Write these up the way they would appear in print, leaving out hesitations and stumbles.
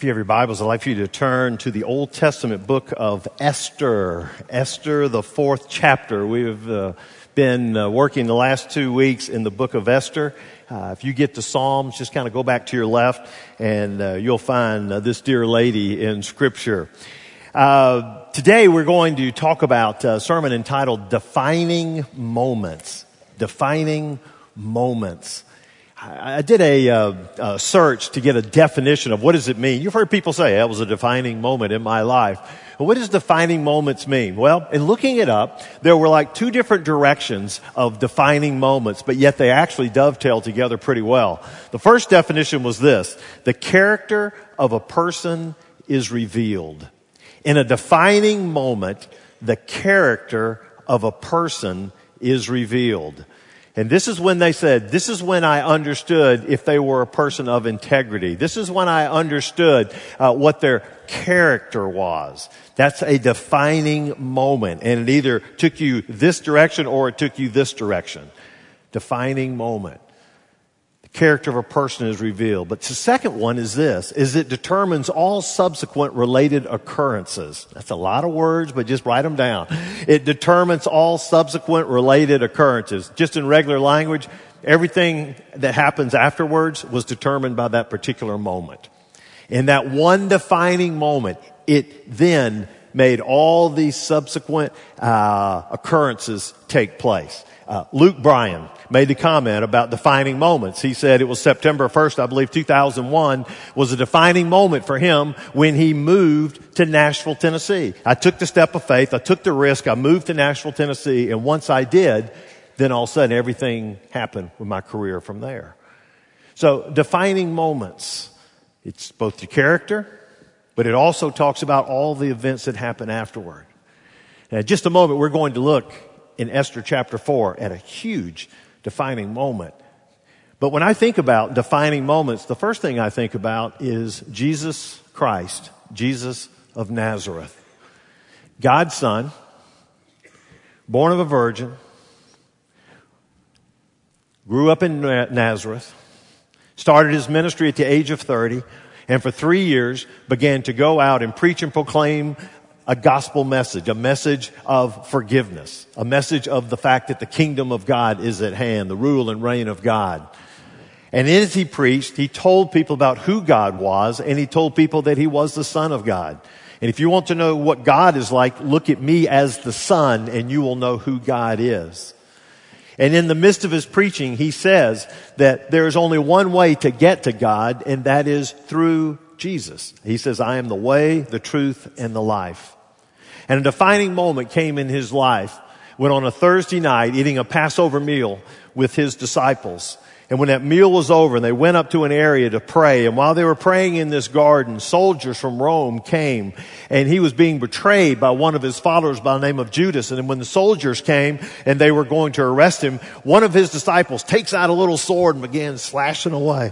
If you have your Bibles, I'd like for you to turn to the Old Testament book of Esther. Esther, the 4th chapter. We've been working the last 2 weeks in the book of Esther. If you get to Psalms, just kind of go back to your left and you'll find this dear lady in Scripture. Today we're going to talk about a sermon entitled Defining Moments. Defining Moments. I did a search to get a definition of what does it mean. You've heard people say, that was a defining moment in my life. Well, what does defining moments mean? Well, in looking it up, there were like 2 different directions of defining moments, but yet they actually dovetail together pretty well. The first definition was this: the character of a person is revealed. In a defining moment, the character of a person is revealed. And this is when they said, this is when I understood if they were a person of integrity. This is when I understood what their character was. That's a defining moment. And it either took you this direction or it took you this direction. Defining moment. The character of a person is revealed. But the second one is this, is it determines all subsequent related occurrences. That's a lot of words, but just write them down. It determines all subsequent related occurrences. Just in regular language, everything that happens afterwards was determined by that particular moment. In that one defining moment, it then made all these subsequent occurrences take place. Luke Bryan made the comment about defining moments. He said it was September 1st, I believe 2001, was a defining moment for him when he moved to Nashville, Tennessee. I took the step of faith. I took the risk. I moved to Nashville, Tennessee. And once I did, then all of a sudden everything happened with my career from there. So defining moments, it's both the character, but it also talks about all the events that happen afterward. Now, in just a moment, we're going to look in Esther chapter 4 at a huge defining moment. But when I think about defining moments, the first thing I think about is Jesus Christ, Jesus of Nazareth. God's Son, born of a virgin, grew up in Nazareth, started his ministry at the age of 30, and for 3 years began to go out and preach and proclaim a gospel message, a message of forgiveness, a message of the fact that the kingdom of God is at hand, the rule and reign of God. And as he preached, he told people about who God was, and he told people that he was the Son of God. And if you want to know what God is like, look at me as the Son, and you will know who God is. And in the midst of his preaching, he says that there is only one way to get to God, and that is through Jesus. He says, I am the way, the truth, and the life. And a defining moment came in his life when on a Thursday night, eating a Passover meal with his disciples. And when that meal was over, they went up to an area to pray. And while they were praying in this garden, soldiers from Rome came. And he was being betrayed by one of his followers by the name of Judas. And when the soldiers came and they were going to arrest him, one of his disciples takes out a little sword and begins slashing away.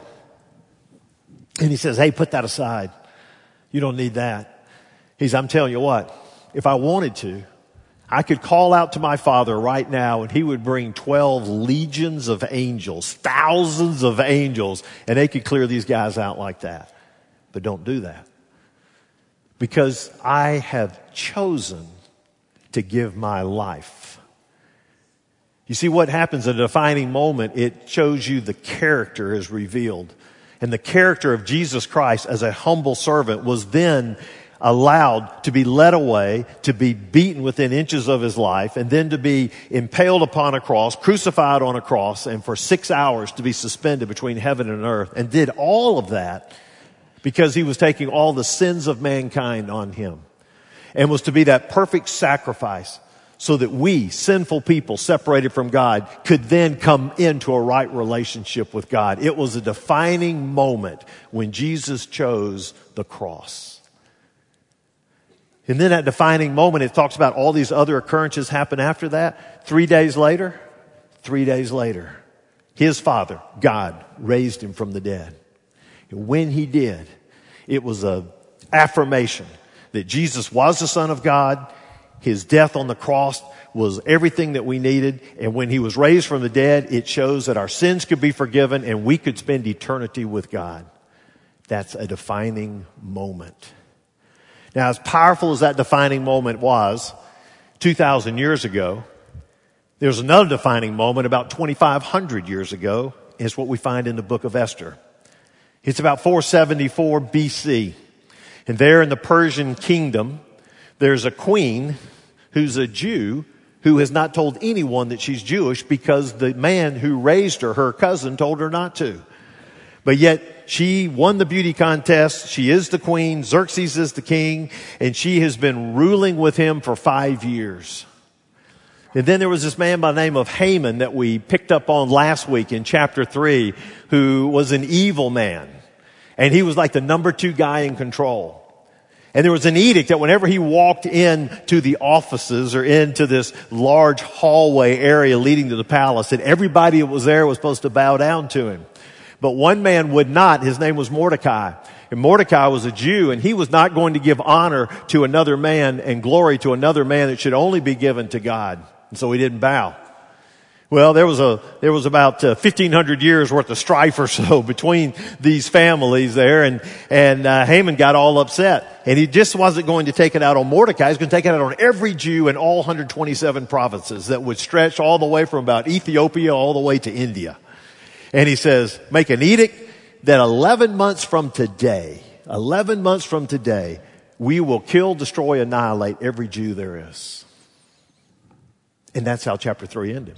And he says, hey, put that aside. You don't need that. I'm telling you what, if I wanted to, I could call out to my Father right now and he would bring 12 legions of angels, thousands of angels, and they could clear these guys out like that. But don't do that. Because I have chosen to give my life. You see what happens in a defining moment, it shows you the character is revealed. And the character of Jesus Christ as a humble servant was then allowed to be led away, to be beaten within inches of his life, and then to be impaled upon a cross, crucified on a cross, and for 6 hours to be suspended between heaven and earth. And did all of that because he was taking all the sins of mankind on him. And was to be that perfect sacrifice so that we, sinful people separated from God, could then come into a right relationship with God. It was a defining moment when Jesus chose the cross. And then that defining moment, it talks about all these other occurrences happen after that. 3 days later, his Father, God, raised him from the dead. And when he did, it was an affirmation that Jesus was the Son of God. His death on the cross was everything that we needed. And when he was raised from the dead, it shows that our sins could be forgiven and we could spend eternity with God. That's a defining moment. Now, as powerful as that defining moment was 2,000 years ago, there's another defining moment about 2,500 years ago. It's what we find in the book of Esther. It's about 474 BC. And there in the Persian kingdom, there's a queen who's a Jew who has not told anyone that she's Jewish because the man who raised her, her cousin, told her not to. But yet she won the beauty contest. She is the queen. Xerxes is the king. And she has been ruling with him for 5 years. And then there was this man by the name of Haman that we picked up on last week in chapter 3, who was an evil man. And he was like the number 2 guy in control. And there was an edict that whenever he walked into the offices or into this large hallway area leading to the palace, that everybody that was there was supposed to bow down to him. But one man would not. His name was Mordecai. And Mordecai was a Jew, and he was not going to give honor to another man and glory to another man that should only be given to God. And so he didn't bow. Well, there was about 1,500 years worth of strife or so between these families there, and Haman got all upset. And he just wasn't going to take it out on Mordecai. He was going to take it out on every Jew in all 127 provinces that would stretch all the way from about Ethiopia all the way to India. And he says, make an edict that 11 months from today, we will kill, destroy, annihilate every Jew there is. And that's how chapter 3 ended.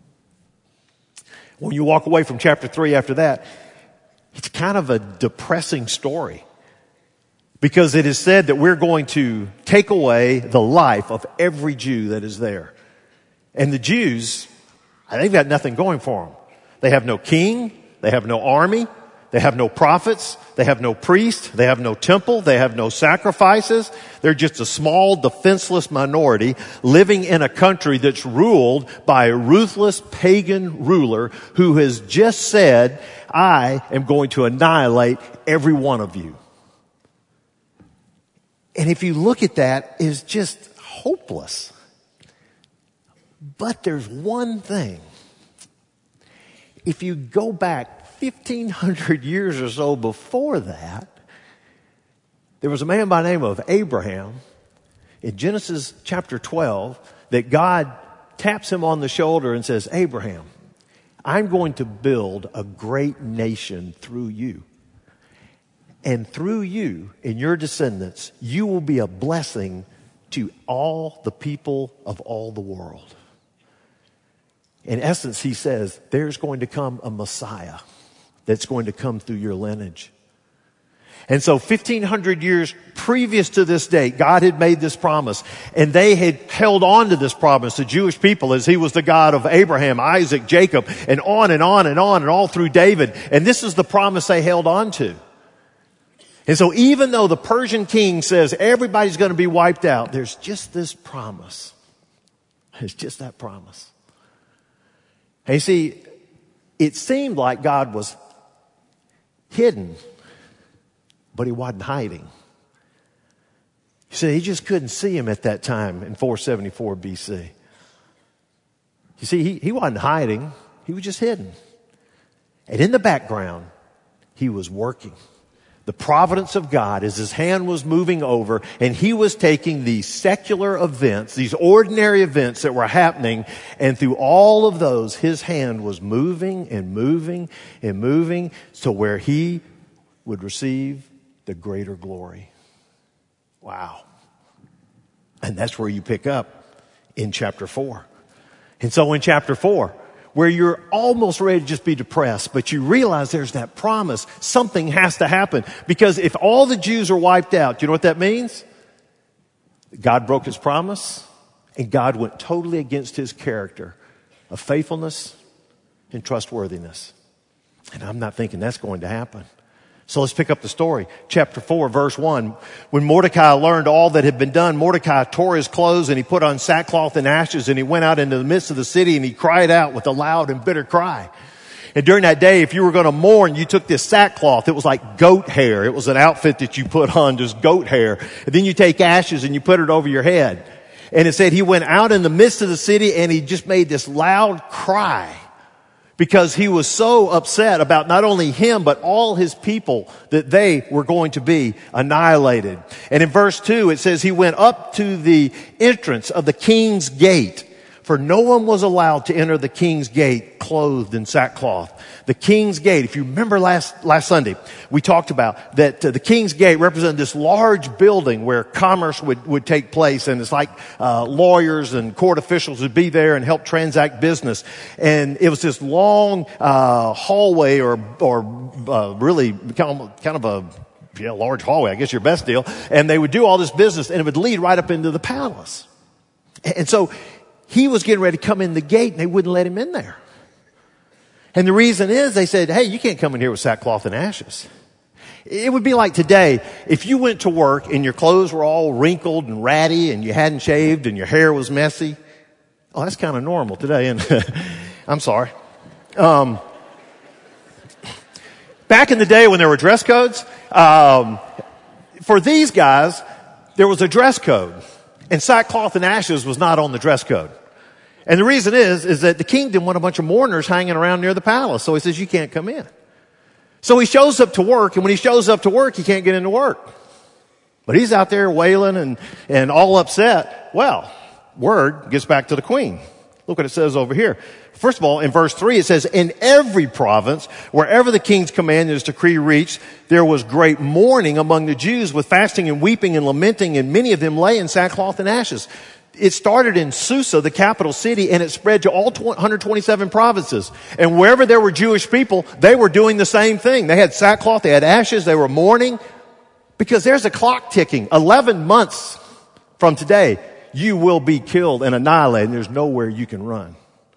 When you walk away from chapter 3 after that, it's kind of a depressing story. Because it is said that we're going to take away the life of every Jew that is there. And the Jews, they've got nothing going for them. They have no king, they have no army, they have no prophets, they have no priest, they have no temple, they have no sacrifices. They're just a small, defenseless minority living in a country that's ruled by a ruthless pagan ruler who has just said, I am going to annihilate every one of you. And if you look at that, it's just hopeless. But there's one thing. If you go back 1,500 years or so before that, there was a man by the name of Abraham in Genesis chapter 12 that God taps him on the shoulder and says, Abraham, I'm going to build a great nation through you. And through you and your descendants, you will be a blessing to all the people of all the world. In essence, he says, there's going to come a Messiah that's going to come through your lineage. And so 1,500 years previous to this date, God had made this promise. And they had held on to this promise, the Jewish people, as he was the God of Abraham, Isaac, Jacob, and on and on and on and all through David. And this is the promise they held on to. And so even though the Persian king says everybody's going to be wiped out, there's just this promise. It's just that promise. And you see, it seemed like God was hidden, but he wasn't hiding. You see, he just couldn't see him at that time in 474 BC. You see, he wasn't hiding. He was just hidden. And in the background, he was working. The providence of God as his hand was moving over, and he was taking these secular events, these ordinary events that were happening, and through all of those, his hand was moving and moving and moving to where he would receive the greater glory. Wow. And that's where you pick up in chapter 4. And so in chapter 4, where you're almost ready to just be depressed, but you realize there's that promise. Something has to happen. Because if all the Jews are wiped out, do you know what that means? God broke his promise, and God went totally against his character of faithfulness and trustworthiness. And I'm not thinking that's going to happen. So let's pick up the story. Chapter 4, verse 1. When Mordecai learned all that had been done, Mordecai tore his clothes and he put on sackcloth and ashes, and he went out into the midst of the city and he cried out with a loud and bitter cry. And during that day, if you were going to mourn, you took this sackcloth. It was like goat hair. It was an outfit that you put on, just goat hair. And then you take ashes and you put it over your head. And it said he went out in the midst of the city and he just made this loud cry. because he was so upset about not only him, but all his people, that they were going to be annihilated. And in verse 2, it says, he went up to the entrance of the king's gate, for no one was allowed to enter the king's gate clothed in sackcloth. The king's gate, if you remember last Sunday, we talked about that the king's gate represented this large building where commerce would take place, and it's like lawyers and court officials would be there and help transact business. And it was this long hallway or really kind of a large hallway, I guess your best deal. And they would do all this business, and it would lead right up into the palace. And so he was getting ready to come in the gate, and they wouldn't let him in there. And the reason is they said, hey, you can't come in here with sackcloth and ashes. It would be like today, if you went to work and your clothes were all wrinkled and ratty and you hadn't shaved and your hair was messy. Oh, that's kind of normal today. And I'm sorry. Back in the day when there were dress codes, for these guys, there was a dress code. And sackcloth and ashes was not on the dress code. And the reason is that the king didn't want a bunch of mourners hanging around near the palace. So he says, you can't come in. So he shows up to work, and when he shows up to work, he can't get into work. But he's out there wailing and all upset. Well, word gets back to the queen. Look what it says over here. First of all, in verse 3, it says, in every province, wherever the king's command and his decree reached, there was great mourning among the Jews with fasting and weeping and lamenting, and many of them lay in sackcloth and ashes. It started in Susa, the capital city, and it spread to all 127 provinces. And wherever there were Jewish people, they were doing the same thing. They had sackcloth, they had ashes, they were mourning. Because there's a clock ticking. 11 months from today, you will be killed and annihilated, and there's nowhere you can run.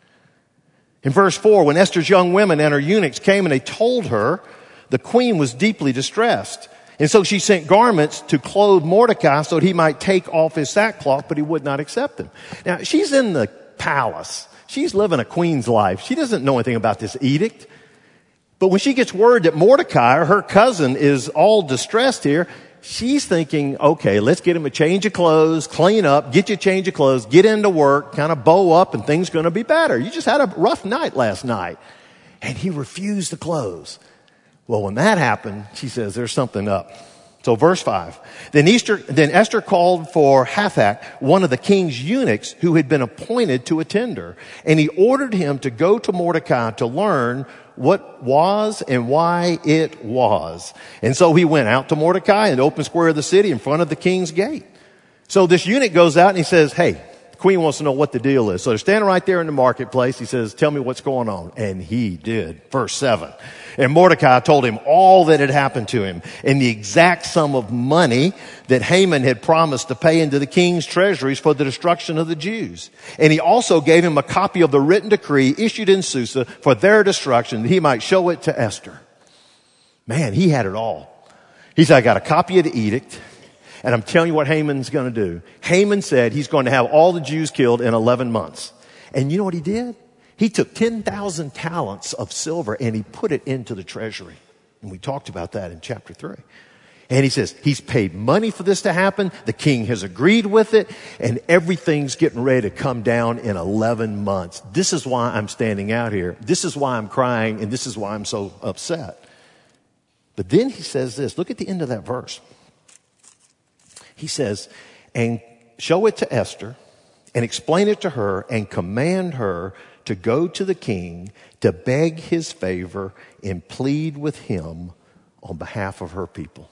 In verse 4, when Esther's young women and her eunuchs came and they told her, the queen was deeply distressed. And so she sent garments to clothe Mordecai so that he might take off his sackcloth, but he would not accept them. Now, she's in the palace. She's living a queen's life. She doesn't know anything about this edict. But when she gets word that Mordecai, her cousin, is all distressed here, she's thinking, okay, let's get him a change of clothes, clean up, get you a change of clothes, get into work, kind of bow up, and things are going to be better. You just had a rough night last night. And he refused the clothes. Well, when that happened, she says, there's something up. So verse 5. Then Esther called for Hathach, one of the king's eunuchs who had been appointed to attend her. And he ordered him to go to Mordecai to learn what was and why it was. And so he went out to Mordecai in the open square of the city in front of the king's gate. So this eunuch goes out and he says, hey, the queen wants to know what the deal is. So they're standing right there in the marketplace. He says, tell me what's going on. And he did. Verse 7. And Mordecai told him all that had happened to him and the exact sum of money that Haman had promised to pay into the king's treasuries for the destruction of the Jews. And he also gave him a copy of the written decree issued in Susa for their destruction, that he might show it to Esther. Man, he had it all. He said, I got a copy of the edict, and I'm telling you what Haman's going to do. Haman said he's going to have all the Jews killed in 11 months. And you know what he did? He took 10,000 talents of silver and he put it into the treasury. And we talked about that in chapter 3. And he says, he's paid money for this to happen. The king has agreed with it. And everything's getting ready to come down in 11 months. This is why I'm standing out here. This is why I'm crying. And this is why I'm so upset. But then he says this. Look at the end of that verse. He says, and show it to Esther and explain it to her and command her to go to the king to beg his favor and plead with him on behalf of her people.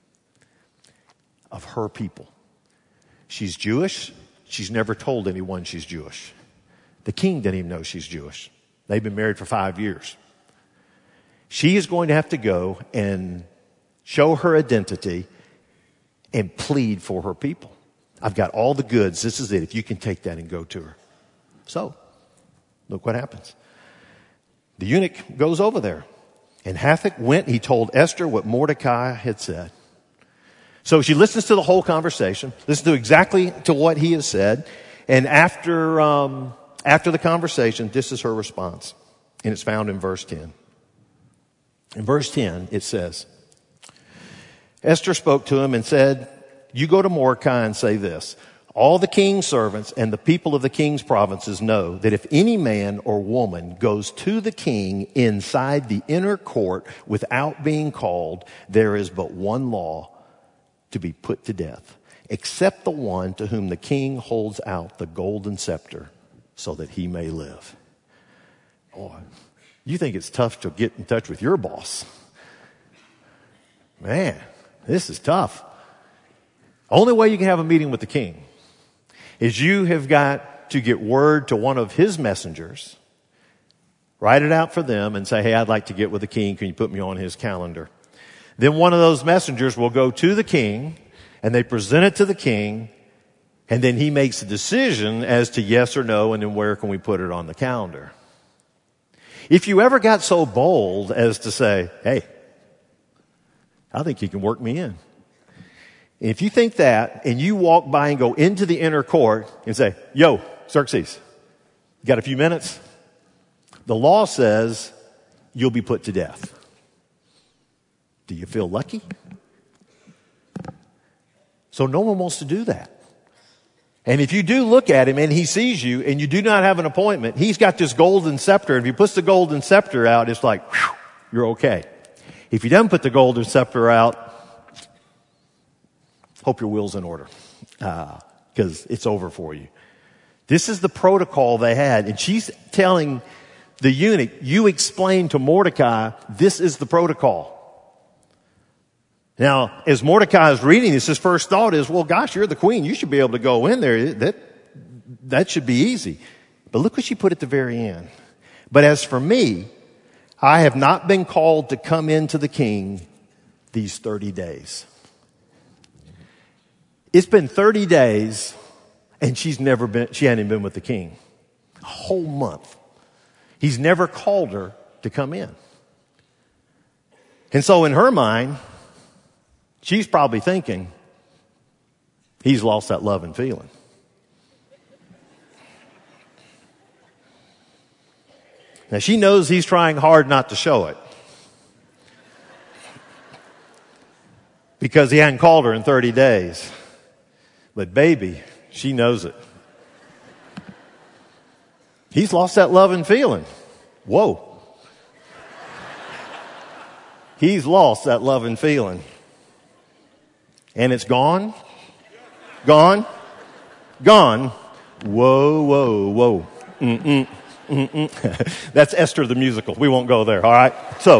Of her people. She's Jewish. She's never told anyone she's Jewish. The king didn't even know she's Jewish. They've been married for 5 years. She is going to have to go and show her identity and plead for her people. I've got all the goods. This is it. If you can take that and go to her. So, look what happens. The eunuch goes over there. And Hathach went, he told Esther what Mordecai had said. So she listens to the whole conversation, listens to exactly to what he has said. And after the conversation, this is her response. And it's found in verse 10. In verse 10, it says, Esther spoke to him and said, you go to Mordecai and say this. All the king's servants and the people of the king's provinces know that if any man or woman goes to the king inside the inner court without being called, there is but one law: to be put to death, except the one to whom the king holds out the golden scepter so that he may live. Boy, you think it's tough to get in touch with your boss. Man, this is tough. Only way you can have a meeting with the king is you have got to get word to one of his messengers, write it out for them, and say, hey, I'd like to get with the king. Can you put me on his calendar? Then one of those messengers will go to the king, and they present it to the king, and then he makes a decision as to yes or no, and then where can we put it on the calendar. If you ever got so bold as to say, hey, I think you can work me in. If you think that, and you walk by and go into the inner court and say, yo, Xerxes, you got a few minutes? The law says you'll be put to death. Do you feel lucky? So no one wants to do that. And if you do look at him and he sees you and you do not have an appointment, he's got this golden scepter. And if he puts the golden scepter out, it's like, whew, you're okay. If he doesn't put the golden scepter out, hope your will's in order, because it's over for you. This is the protocol they had. And she's telling the eunuch, you explain to Mordecai, this is the protocol. Now, as Mordecai is reading this, his first thought is, well, gosh, you're the queen. You should be able to go in there. That should be easy. But look what she put at the very end. But as for me, I have not been called to come into the king these 30 days. It's been 30 days and she hadn't even been with the king. A whole month. He's never called her to come in. And so in her mind, she's probably thinking, he's lost that love and feeling. Now she knows he's trying hard not to show it, because he hadn't called her in 30 days. But baby, she knows it. He's lost that love and feeling. Whoa. He's lost that love and feeling. And it's gone. Gone. Gone. Whoa, whoa, whoa. Mm-mm. Mm-mm. That's Esther the musical. We won't go there, all right?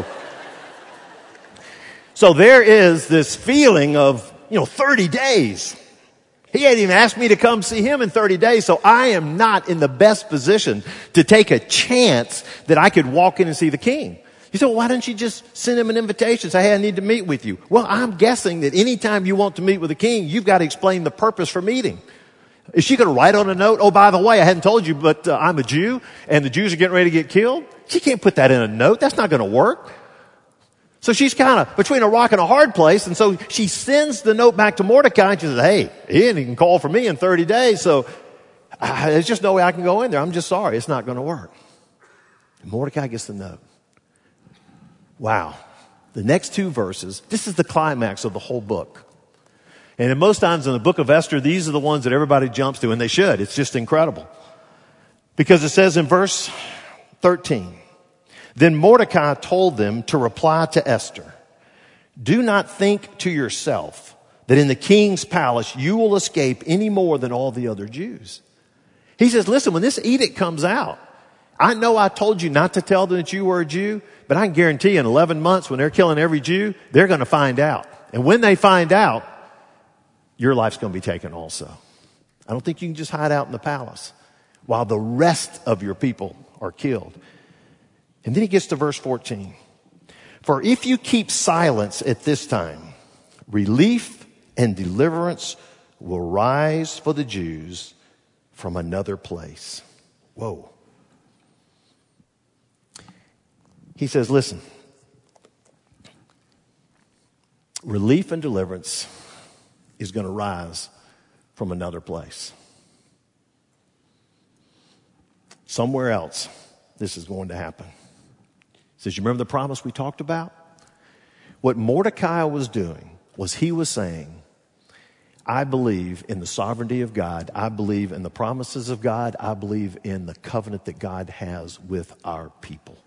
So there is this feeling of, 30 days. He hadn't even asked me to come see him in 30 days, so I am not in the best position to take a chance that I could walk in and see the king. You say, well, why don't you just send him an invitation? Say, hey, I need to meet with you. Well, I'm guessing that anytime you want to meet with the king, you've got to explain the purpose for meeting. Is she going to write on a note, oh, by the way, I hadn't told you, but I'm a Jew, and the Jews are getting ready to get killed? She can't put that in a note. That's not going to work. So she's kind of between a rock and a hard place, and so she sends the note back to Mordecai, and she says, hey, he didn't even call for me in 30 days, so there's just no way I can go in there. I'm just sorry. It's not going to work. And Mordecai gets the note. Wow. The next two verses, this is the climax of the whole book. And in most times in the book of Esther, these are the ones that everybody jumps to, and they should. It's just incredible. Because it says in verse 13, then Mordecai told them to reply to Esther, do not think to yourself that in the king's palace you will escape any more than all the other Jews. He says, listen, when this edict comes out, I know I told you not to tell them that you were a Jew, but I can guarantee you in 11 months when they're killing every Jew, they're going to find out. And when they find out, your life's going to be taken also. I don't think you can just hide out in the palace while the rest of your people are killed. And then he gets to verse 14. For if you keep silence at this time, relief and deliverance will rise for the Jews from another place. Whoa. He says, listen, relief and deliverance is going to rise from another place. Somewhere else, this is going to happen. He says, you remember the promise we talked about? What Mordecai was doing was he was saying, I believe in the sovereignty of God. I believe in the promises of God. I believe in the covenant that God has with our people.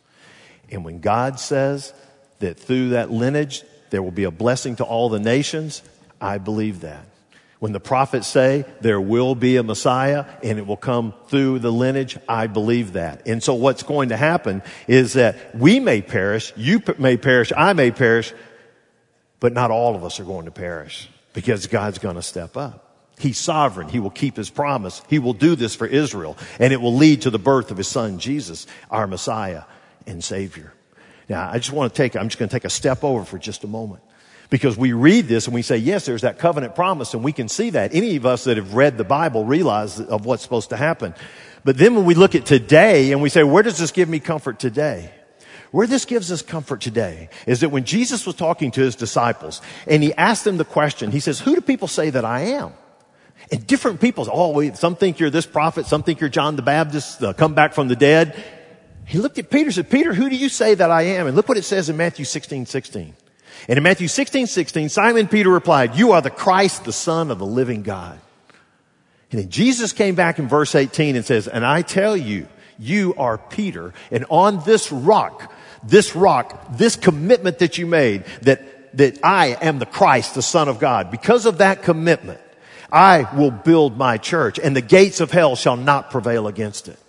And when God says that through that lineage there will be a blessing to all the nations, I believe that. When the prophets say there will be a Messiah and it will come through the lineage, I believe that. And so what's going to happen is that we may perish, you may perish, I may perish, but not all of us are going to perish because God's going to step up. He's sovereign. He will keep his promise. He will do this for Israel, and it will lead to the birth of his son, Jesus, our Messiah and Savior. Now, I'm just going to take a step over for just a moment. Because we read this and we say, yes, there's that covenant promise, and we can see that. Any of us that have read the Bible realize of what's supposed to happen. But then when we look at today and we say, where does this give me comfort today? Where this gives us comfort today is that when Jesus was talking to his disciples and he asked them the question, he says, who do people say that I am? And different people, some think you're this prophet, some think you're John the Baptist, come back from the dead. He looked at Peter and said, Peter, who do you say that I am? And look what it says in Matthew 16:16. And in Matthew 16:16, Simon Peter replied, you are the Christ, the Son of the living God. And then Jesus came back in verse 18 and says, and I tell you, you are Peter, and on this rock, this commitment that you made, that I am the Christ, the Son of God, because of that commitment, I will build my church, and the gates of hell shall not prevail against it.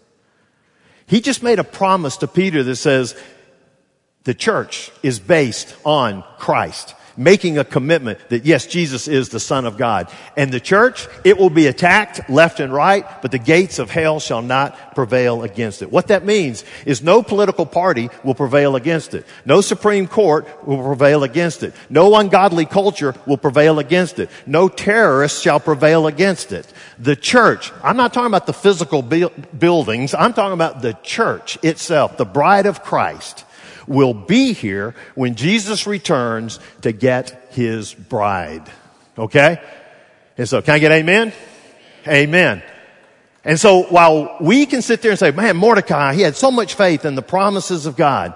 He just made a promise to Peter that says, the church is based on Christ, making a commitment that, yes, Jesus is the Son of God. And the church, it will be attacked left and right, but the gates of hell shall not prevail against it. What that means is no political party will prevail against it. No Supreme Court will prevail against it. No ungodly culture will prevail against it. No terrorists shall prevail against it. The church, I'm not talking about the physical buildings, I'm talking about the church itself, the bride of Christ, will be here when Jesus returns to get his bride. Okay? And so, can I get amen? Amen. And so, while we can sit there and say, man, Mordecai, he had so much faith in the promises of God,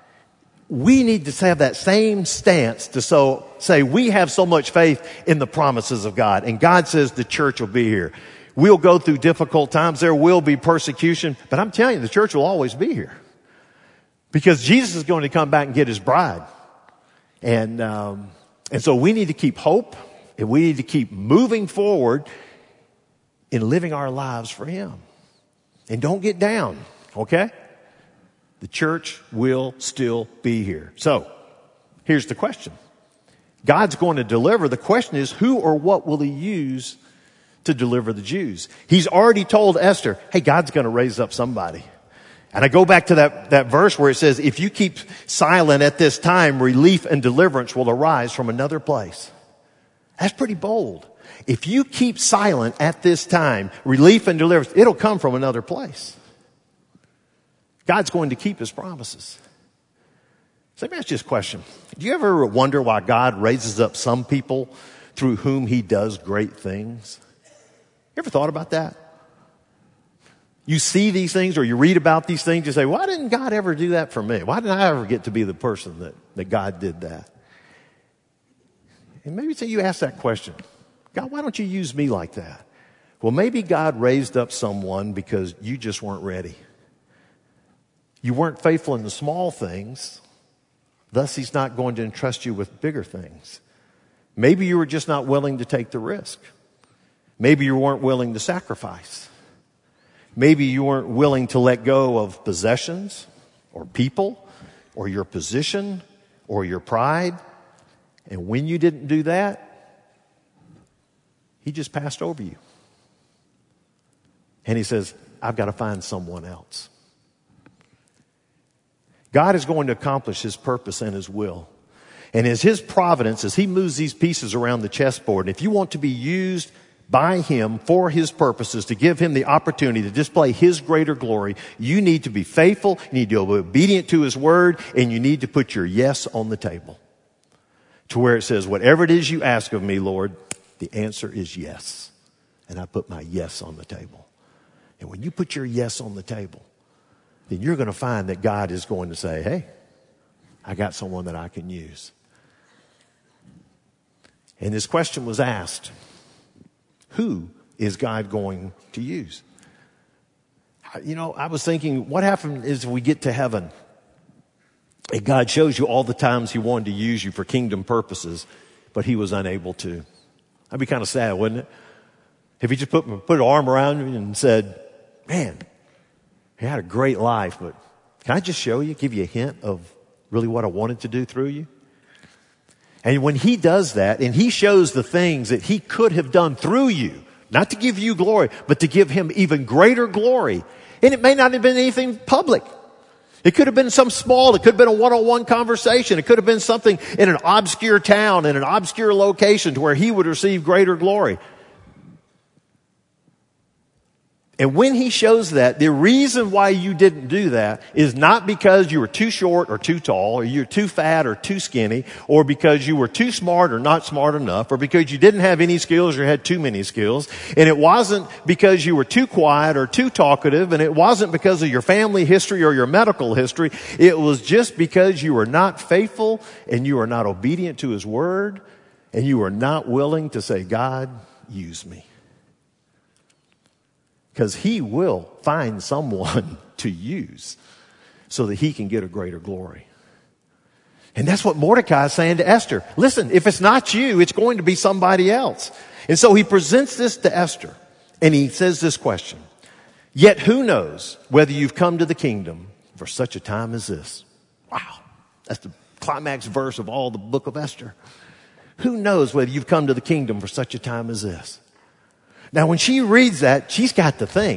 we need to have that same stance to say we have so much faith in the promises of God. And God says the church will be here. We'll go through difficult times. There will be persecution. But I'm telling you, the church will always be here. Because Jesus is going to come back and get his bride. And so we need to keep hope, and we need to keep moving forward in living our lives for him. And don't get down, okay? The church will still be here. So, here's the question. God's going to deliver. The question is, who or what will he use to deliver the Jews? He's already told Esther, hey, God's going to raise up somebody. And I go back to that verse where it says, if you keep silent at this time, relief and deliverance will arise from another place. That's pretty bold. If you keep silent at this time, relief and deliverance, it'll come from another place. God's going to keep his promises. So let me ask you this question. Do you ever wonder why God raises up some people through whom he does great things? You ever thought about that? You see these things or you read about these things, you say, why didn't God ever do that for me? Why didn't I ever get to be the person that God did that? And maybe say you ask that question. God, why don't you use me like that? Well, maybe God raised up someone because you just weren't ready. You weren't faithful in the small things. Thus, he's not going to entrust you with bigger things. Maybe you were just not willing to take the risk. Maybe you weren't willing to sacrifice. Maybe you weren't willing to let go of possessions or people or your position or your pride. And when you didn't do that, he just passed over you. And he says, I've got to find someone else. God is going to accomplish his purpose and his will. And as his providence, as he moves these pieces around the chessboard, if you want to be used by him for his purposes, to give him the opportunity to display his greater glory, you need to be faithful, you need to be obedient to his word, and you need to put your yes on the table. To where it says, whatever it is you ask of me, Lord, the answer is yes. And I put my yes on the table. And when you put your yes on the table, then you're going to find that God is going to say, hey, I got someone that I can use. And this question was asked, who is God going to use? You know, I was thinking, what happens is if we get to heaven and God shows you all the times he wanted to use you for kingdom purposes, but he was unable to. That'd be kind of sad, wouldn't it? If he just put an arm around you and said, man, you had a great life, but can I just show you, give you a hint of really what I wanted to do through you? And when he does that, and he shows the things that he could have done through you, not to give you glory, but to give him even greater glory. And it may not have been anything public. It could have been some small, it could have been a one-on-one conversation. It could have been something in an obscure town, in an obscure location to where he would receive greater glory. And when he shows that, the reason why you didn't do that is not because you were too short or too tall, or you're too fat or too skinny, or because you were too smart or not smart enough, or because you didn't have any skills or had too many skills. And it wasn't because you were too quiet or too talkative, and it wasn't because of your family history or your medical history. It was just because you were not faithful and you were not obedient to his word, and you were not willing to say, God, use me. Because he will find someone to use so that he can get a greater glory. And that's what Mordecai is saying to Esther. Listen, if it's not you, it's going to be somebody else. And so he presents this to Esther. And he says this question. Yet who knows whether you've come to the kingdom for such a time as this? Wow. That's the climax verse of all the book of Esther. Who knows whether you've come to the kingdom for such a time as this? Now, when she reads that, she's got to think,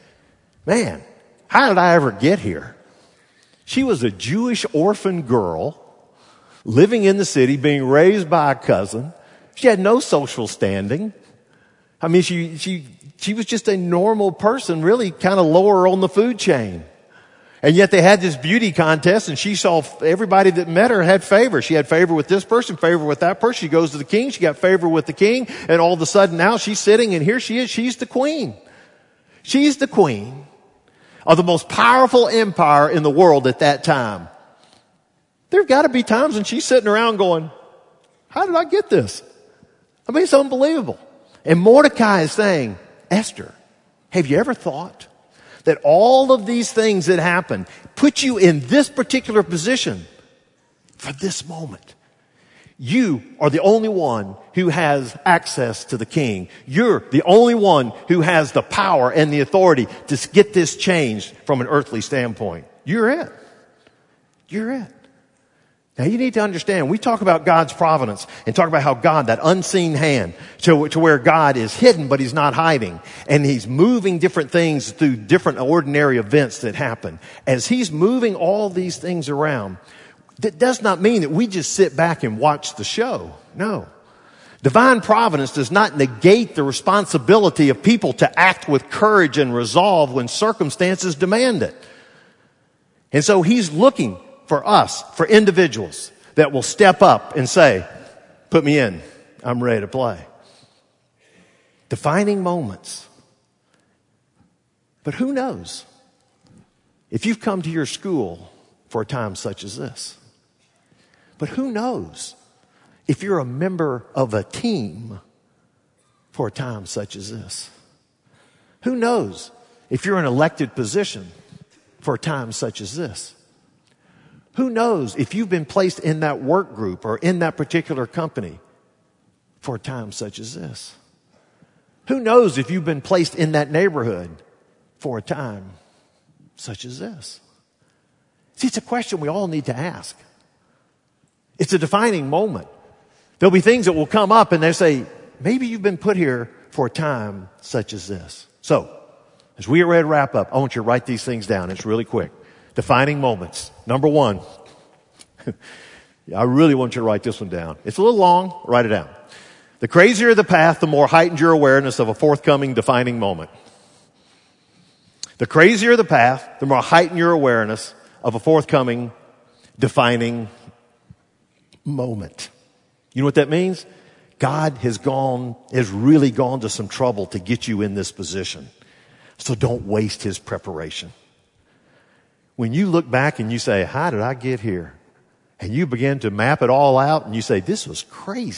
man, how did I ever get here? She was a Jewish orphan girl living in the city, being raised by a cousin. She had no social standing. I mean, she was just a normal person, really kind of lower on the food chain. And yet they had this beauty contest, and she saw everybody that met her had favor. She had favor with this person, favor with that person. She goes to the king. She got favor with the king. And all of a sudden now she's sitting, and here she is. She's the queen. She's the queen of the most powerful empire in the world at that time. There've got to be times when she's sitting around going, how did I get this? I mean, it's unbelievable. And Mordecai is saying, Esther, have you ever thought that all of these things that happen put you in this particular position for this moment? You are the only one who has access to the king. You're the only one who has the power and the authority to get this changed from an earthly standpoint. You're it. You're it. Now you need to understand, we talk about God's providence and talk about how God, that unseen hand, to where God is hidden but he's not hiding. And he's moving different things through different ordinary events that happen. As he's moving all these things around, that does not mean that we just sit back and watch the show. No. Divine providence does not negate the responsibility of people to act with courage and resolve when circumstances demand it. And so he's looking for us, for individuals that will step up and say, put me in, I'm ready to play. Defining moments. But who knows if you've come to your school for a time such as this? But who knows if you're a member of a team for a time such as this? Who knows if you're in an elected position for a time such as this? Who knows if you've been placed in that work group or in that particular company for a time such as this? Who knows if you've been placed in that neighborhood for a time such as this? See, it's a question we all need to ask. It's a defining moment. There'll be things that will come up and they say, maybe you've been put here for a time such as this. So, as we are ready to wrap up, I want you to write these things down. It's really quick. Defining moments. Number one. I really want you to write this one down. It's a little long. Write it down. The crazier the path, the more heightened your awareness of a forthcoming defining moment. The crazier the path, the more heightened your awareness of a forthcoming defining moment. You know what that means? God has really gone to some trouble to get you in this position. So don't waste his preparation. When you look back and you say, how did I get here? And you begin to map it all out and you say, this was crazy.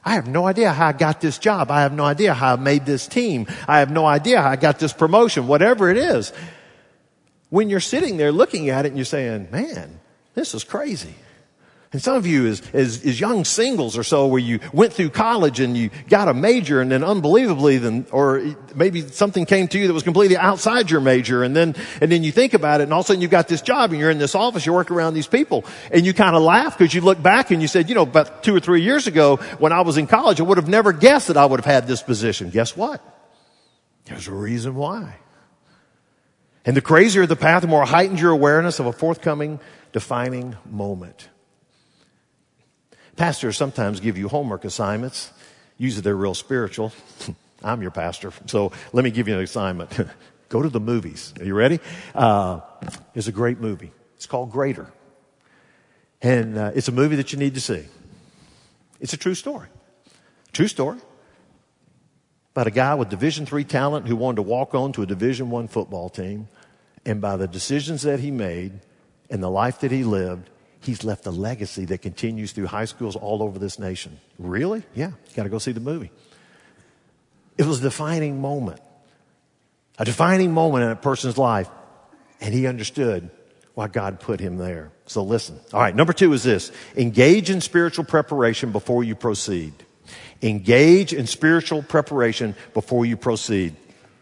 I have no idea how I got this job. I have no idea how I made this team. I have no idea how I got this promotion, whatever it is. When you're sitting there looking at it and you're saying, man, this is crazy. And some of you as young singles or so, where you went through college and you got a major, and then unbelievably, or maybe something came to you that was completely outside your major, and then you think about it, and all of a sudden you got this job and you're in this office, you work around these people, and you kind of laugh because you look back and you said, about 2 or 3 years ago when I was in college, I would have never guessed that I would have had this position. Guess what? There's a reason why. And the crazier the path, the more heightened your awareness of a forthcoming defining moment. Pastors sometimes give you homework assignments. Usually they're real spiritual. I'm your pastor, so let me give you an assignment. Go to the movies. Are you ready? It's a great movie. It's called Greater. And it's a movie that you need to see. It's a true story. True story. About a guy with Division III talent who wanted to walk on to a Division I football team. And by the decisions that he made and the life that he lived, he's left a legacy that continues through high schools all over this nation. Really? Yeah. You got to go see the movie. It was a defining moment. A defining moment in a person's life. And he understood why God put him there. So listen. All right. Number 2 is this. Engage in spiritual preparation before you proceed. Engage in spiritual preparation before you proceed.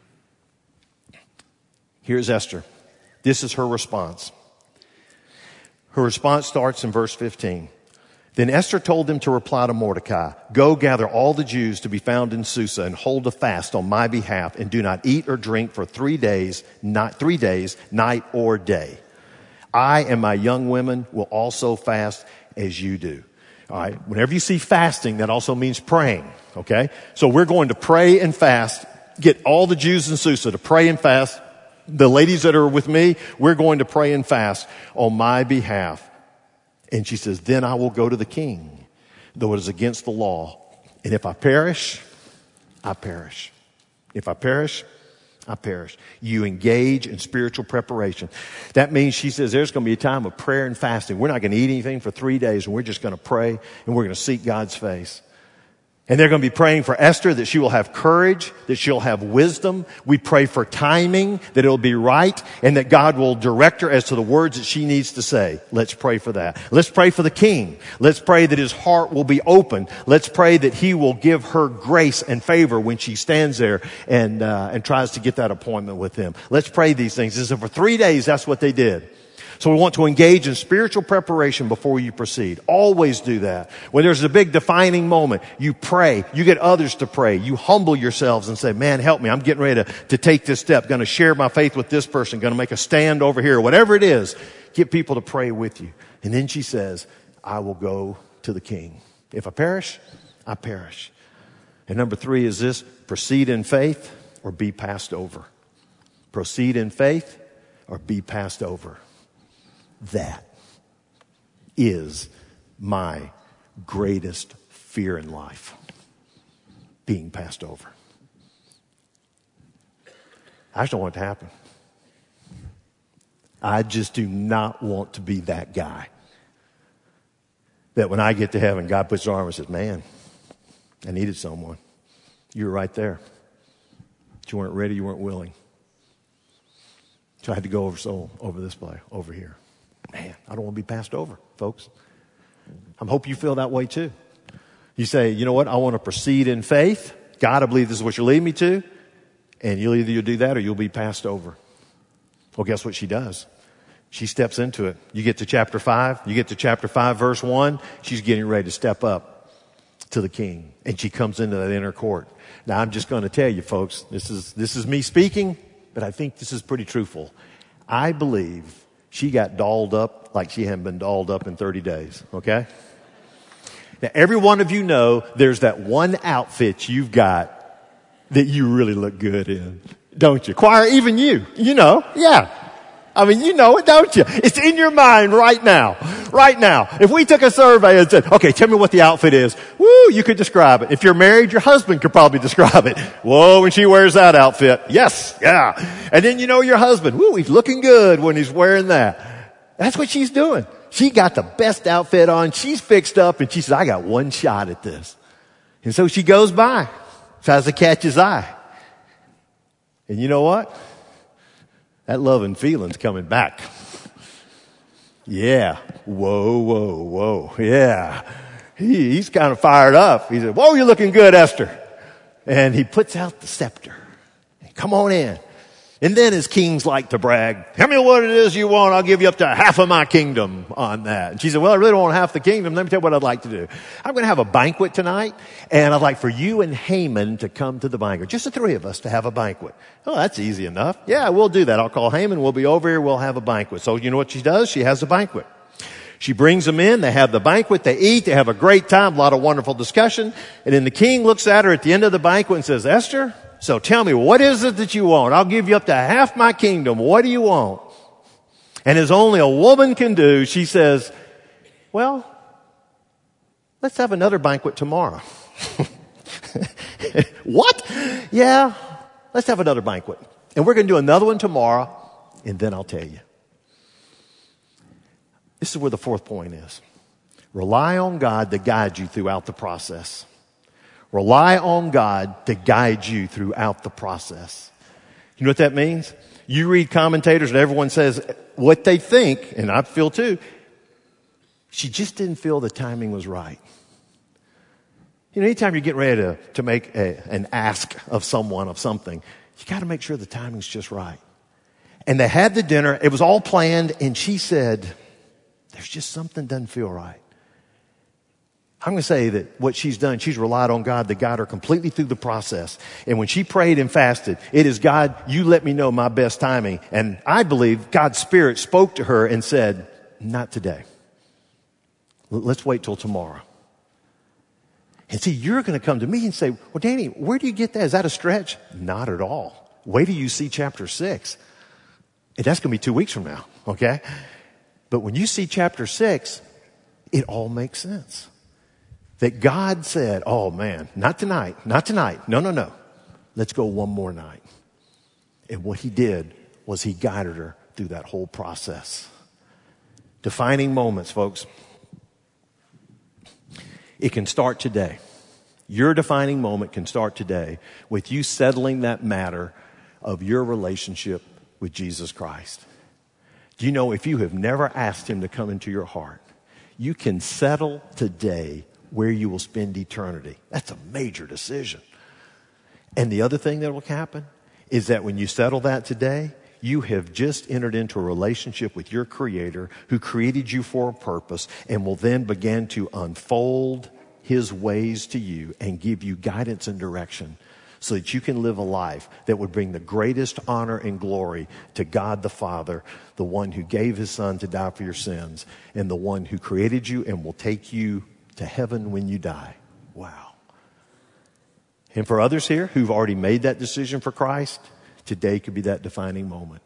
Here's Esther. This is her response. Her response starts in verse 15. Then Esther told them to reply to Mordecai, "Go gather all the Jews to be found in Susa and hold a fast on my behalf, and do not eat or drink for 3 days, night or day. I and my young women will also fast as you do." All right. Whenever you see fasting, that also means praying. Okay. So we're going to pray and fast. Get all the Jews in Susa to pray and fast. The ladies that are with me, we're going to pray and fast on my behalf. And she says, then I will go to the king, though it is against the law. And if I perish, I perish. If I perish, I perish. You engage in spiritual preparation. That means, she says, there's going to be a time of prayer and fasting. We're not going to eat anything for 3 days, and we're just going to pray, and we're going to seek God's face. And they're going to be praying for Esther, that she will have courage, that she'll have wisdom. We pray for timing, that it'll be right, and that God will direct her as to the words that she needs to say. Let's pray for that. Let's pray for the king. Let's pray that his heart will be open. Let's pray that he will give her grace and favor when she stands there and tries to get that appointment with him. Let's pray these things. And so for 3 days, that's what they did. So we want to engage in spiritual preparation before you proceed. Always do that. When there's a big defining moment, you pray. You get others to pray. You humble yourselves and say, man, help me. I'm getting ready to take this step. Going to share my faith with this person. Going to make a stand over here. Whatever it is, get people to pray with you. And then she says, I will go to the king. If I perish, I perish. And number 3 is this: proceed in faith or be passed over. Proceed in faith or be passed over. That is my greatest fear in life. Being passed over. I just don't want it to happen. I just do not want to be that guy. That when I get to heaven, God puts his arm and says, man, I needed someone. You were right there. But you weren't ready, you weren't willing. So I had to go over this play, over here. Man, I don't want to be passed over, folks. I hope you feel that way too. You say, you know what? I want to proceed in faith. God, I believe this is what you're leading me to. And you'll do that or you'll be passed over. Well, guess what she does? She steps into it. You get to chapter 5. You get to chapter 5, verse 1. She's getting ready to step up to the king. And she comes into that inner court. Now, I'm just going to tell you, folks, this is me speaking, but I think this is pretty truthful. I believe she got dolled up like she hadn't been dolled up in 30 days, okay? Now, every one of you know there's that one outfit you've got that you really look good in, don't you? Choir, even you know, yeah. I mean, you know it, don't you? It's in your mind right now. Right now. If we took a survey and said, okay, tell me what the outfit is. Woo, you could describe it. If you're married, your husband could probably describe it. Whoa, when she wears that outfit. Yes, yeah. And then you know your husband. Woo, he's looking good when he's wearing that. That's what she's doing. She got the best outfit on. She's fixed up and she says, I got one shot at this. And so she goes by, tries to catch his eye. And you know what? That love and feeling's coming back. Yeah. Whoa, whoa, whoa. Yeah. He's kind of fired up. He said, whoa, you're looking good, Esther. And he puts out the scepter. Come on in. And then as kings like to brag, tell me what it is you want. I'll give you up to half of my kingdom on that. And she said, well, I really don't want half the kingdom. Let me tell you what I'd like to do. I'm going to have a banquet tonight, and I'd like for you and Haman to come to the banquet. Just the three of us to have a banquet. Oh, that's easy enough. Yeah, we'll do that. I'll call Haman. We'll be over here. We'll have a banquet. So you know what she does? She has a banquet. She brings them in. They have the banquet. They eat. They have a great time. A lot of wonderful discussion. And then the king looks at her at the end of the banquet and says, Esther, so tell me, what is it that you want? I'll give you up to half my kingdom. What do you want? And as only a woman can do, she says, well, let's have another banquet tomorrow. What? Yeah, let's have another banquet. And we're going to do another one tomorrow, and then I'll tell you. This is where the fourth point is. Rely on God to guide you throughout the process. Rely on God to guide you throughout the process. You know what that means? You read commentators and everyone says what they think, and I feel too. She just didn't feel the timing was right. You know, anytime you're getting ready to make an ask of someone of something, you got to make sure the timing's just right. And they had the dinner. It was all planned, and she said, there's just something doesn't feel right. I'm going to say that what she's done, she's relied on God to guide her completely through the process. And when she prayed and fasted, it is, God, you let me know my best timing. And I believe God's Spirit spoke to her and said, not today. Let's wait till tomorrow. And see, you're going to come to me and say, well, Danny, where do you get that? Is that a stretch? Not at all. Wait till you see chapter 6. And that's going to be 2 weeks from now, okay? But when you see chapter 6, it all makes sense. That God said, oh man, not tonight, not tonight. No. Let's go one more night. And what he did was he guided her through that whole process. Defining moments, folks. It can start today. Your defining moment can start today with you settling that matter of your relationship with Jesus Christ. Do you know if you have never asked him to come into your heart, you can settle today where you will spend eternity. That's a major decision. And the other thing that will happen is that when you settle that today, you have just entered into a relationship with your Creator who created you for a purpose and will then begin to unfold his ways to you and give you guidance and direction so that you can live a life that would bring the greatest honor and glory to God the Father, the one who gave his Son to die for your sins, and the one who created you and will take you to heaven when you die. Wow. And for others here who've already made that decision for Christ, today could be that defining moment.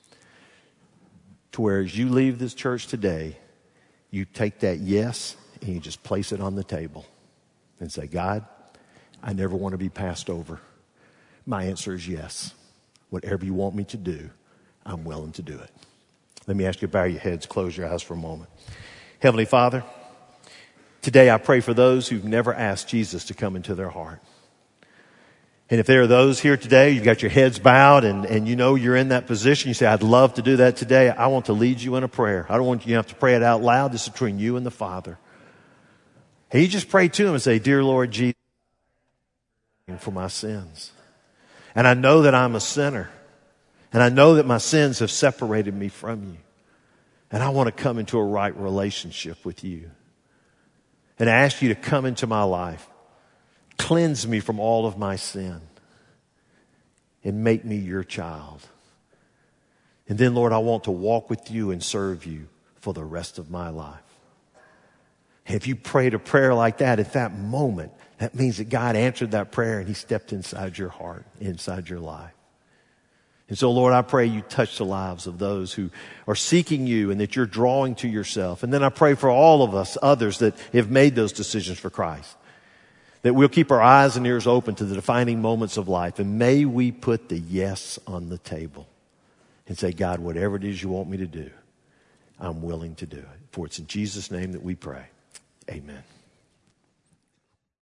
To where as you leave this church today, you take that yes and you just place it on the table and say, God, I never want to be passed over. My answer is yes. Whatever you want me to do, I'm willing to do it. Let me ask you to bow your heads, close your eyes for a moment. Heavenly Father, today I pray for those who've never asked Jesus to come into their heart. And if there are those here today, you've got your heads bowed and you know you're in that position. You say, I'd love to do that today. I want to lead you in a prayer. I don't want you to have to pray it out loud. This is between you and the Father. And you just pray to him and say, Dear Lord Jesus, for my sins. And I know that I'm a sinner. And I know that my sins have separated me from you. And I want to come into a right relationship with you. And I ask you to come into my life. Cleanse me from all of my sin. And make me your child. And then, Lord, I want to walk with you and serve you for the rest of my life. And if you prayed a prayer like that at that moment, that means that God answered that prayer and he stepped inside your heart, inside your life. And so, Lord, I pray you touch the lives of those who are seeking you and that you're drawing to yourself. And then I pray for all of us, others that have made those decisions for Christ, that we'll keep our eyes and ears open to the defining moments of life. And may we put the yes on the table and say, God, whatever it is you want me to do, I'm willing to do it. For it's in Jesus' name that we pray. Amen.